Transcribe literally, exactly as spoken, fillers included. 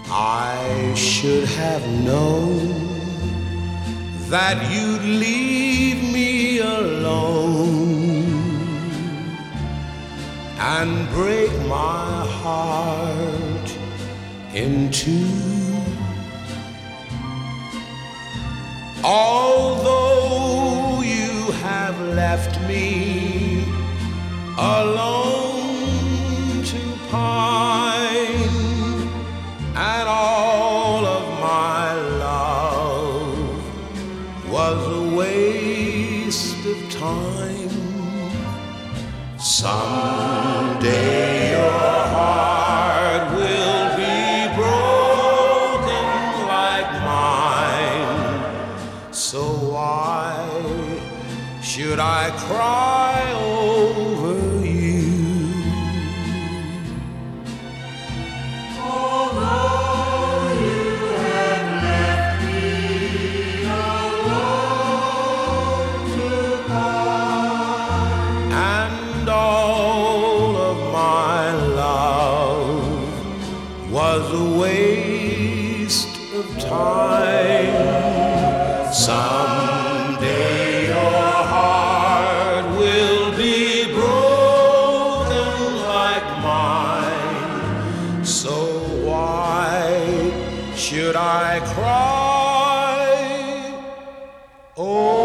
I should have known that you'd leave me alone and break my heart in two. Although you have left me alone to pine, and all of my love was a waste of time. Someday your heart will be broken like mine. So why should I cry over you? Although you have left me alone to pine, And all of my love was a waste of time. Someday your heart will be broken like mine. So why should I cry? Oh,